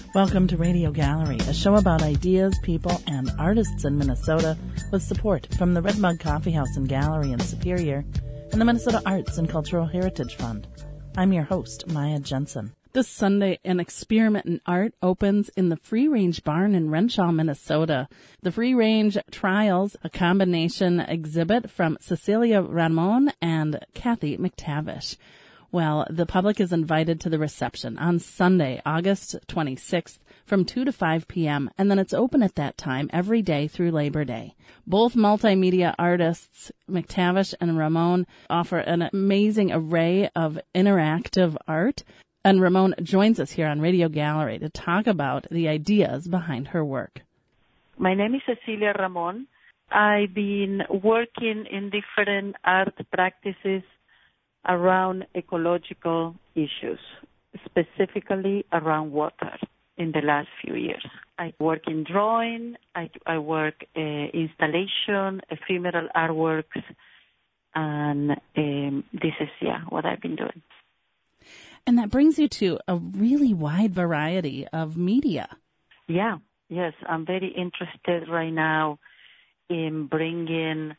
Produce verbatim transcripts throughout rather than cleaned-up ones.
Welcome to Radio Gallery, a show about ideas, people, and artists in Minnesota with support from the Red Mug Coffee House and Gallery in Superior and the Minnesota Arts and Cultural Heritage Fund. I'm your host, Maya Jensen. This Sunday, an experiment in art opens in the Free Range Barn in Renshaw, Minnesota. The Free Range Trials, a combination exhibit from Cecilia Ramon and Kathy McTavish. Well, the public is invited to the reception on Sunday, August twenty-sixth from two to five p.m., and then it's open at that time every day through Labor Day. Both multimedia artists, McTavish and Ramon, offer an amazing array of interactive art, and Ramon joins us here on Radio Gallery to talk about the ideas behind her work. My name is Cecilia Ramon. I've been working in different art practices around ecological issues, specifically around water in the last few years. I work in drawing, I, I work uh, installation, ephemeral artworks, and um, this is, yeah, what I've been doing. And that brings you to a really wide variety of media. Yeah, yes, I'm very interested right now in bringing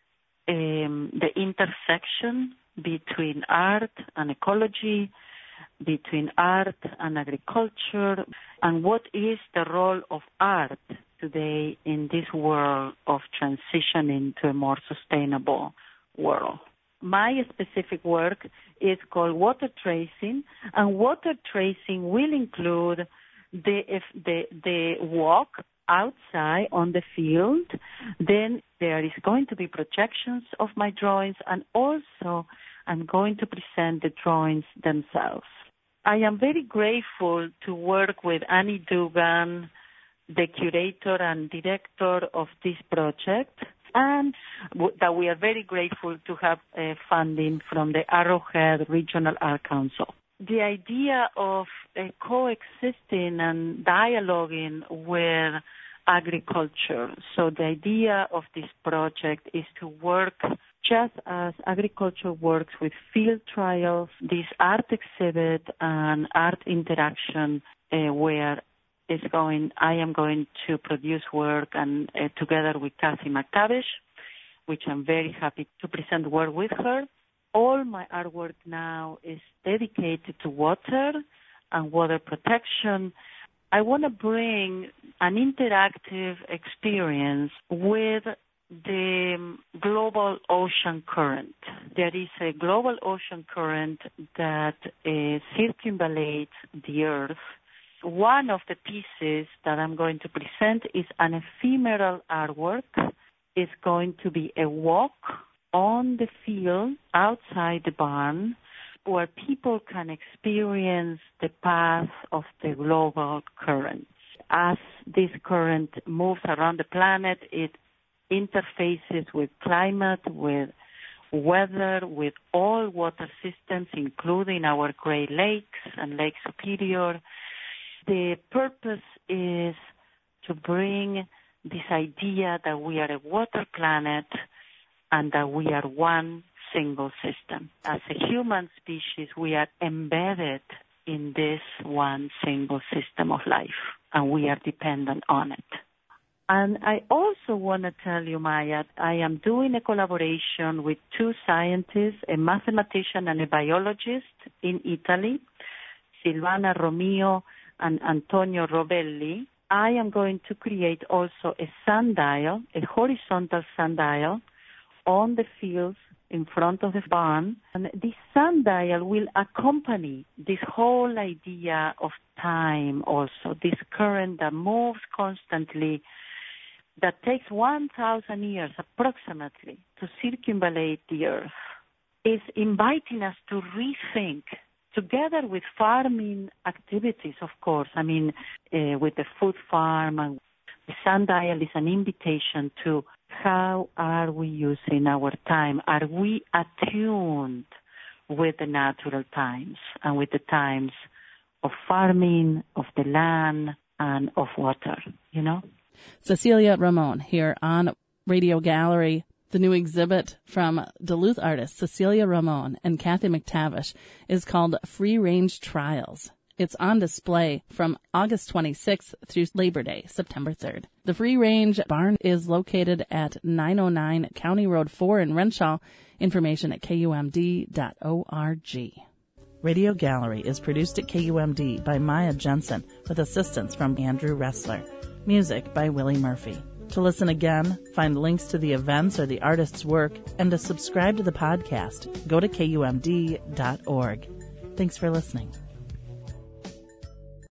um, the intersection between art and ecology, between art and agriculture, and what is the role of art today in this world of transitioning to a more sustainable world. My specific work is called water tracing, and water tracing will include the if the the walk outside on the field. Then there is going to be projections of my drawings, and also I'm going to present the drawings themselves. I am very grateful to work with Annie Dugan, the curator and director of this project, and w- that we are very grateful to have uh, funding from the Arrowhead Regional Art Council. The idea of uh, coexisting and dialoguing with agriculture. So the idea of this project is to work just as agriculture works with field trials, this art exhibit and art interaction uh, where is going, I am going to produce work and uh, together with Kathy McTavish, which I'm very happy to present work with her. All my artwork now is dedicated to water and water protection. I want to bring an interactive experience with the global ocean current. There is a global ocean current that uh, circumambulates the Earth. One of the pieces that I'm going to present is an ephemeral artwork. It's going to be a walk on the field outside the barn where people can experience the path of the global current. As this current moves around the planet, it interfaces with climate, with weather, with all water systems, including our Great Lakes and Lake Superior. The purpose is to bring this idea that we are a water planet and that we are one single system. As a human species, we are embedded in this one single system of life, and we are dependent on it. And I also want to tell you, Maya, I am doing a collaboration with two scientists, a mathematician and a biologist in Italy, Silvana Romeo and Antonio Robelli. I am going to create also a sundial, a horizontal sundial, on the fields in front of the barn. And this sundial will accompany this whole idea of time also, this current that moves constantly, that takes one thousand years approximately to circumambulate the Earth, is inviting us to rethink, together with farming activities, of course. I mean, uh, with the food farm, and the sundial is an invitation to how are we using our time? Are we attuned with the natural times and with the times of farming, of the land, and of water, you know? Cecilia Ramon here on Radio Gallery. The new exhibit from Duluth artists Cecilia Ramon and Kathy McTavish is called Free Range Trials. It's on display from August twenty-sixth through Labor Day, September third. The Free Range Barn is located at nine oh nine County Road four in Renshaw. Information at K U M D dot org. Radio Gallery is produced at K U M D by Maya Jensen with assistance from Andrew Ressler. Music by Willie Murphy. To listen again, find links to the events or the artist's work, and to subscribe to the podcast, go to K U M D dot org. Thanks for listening.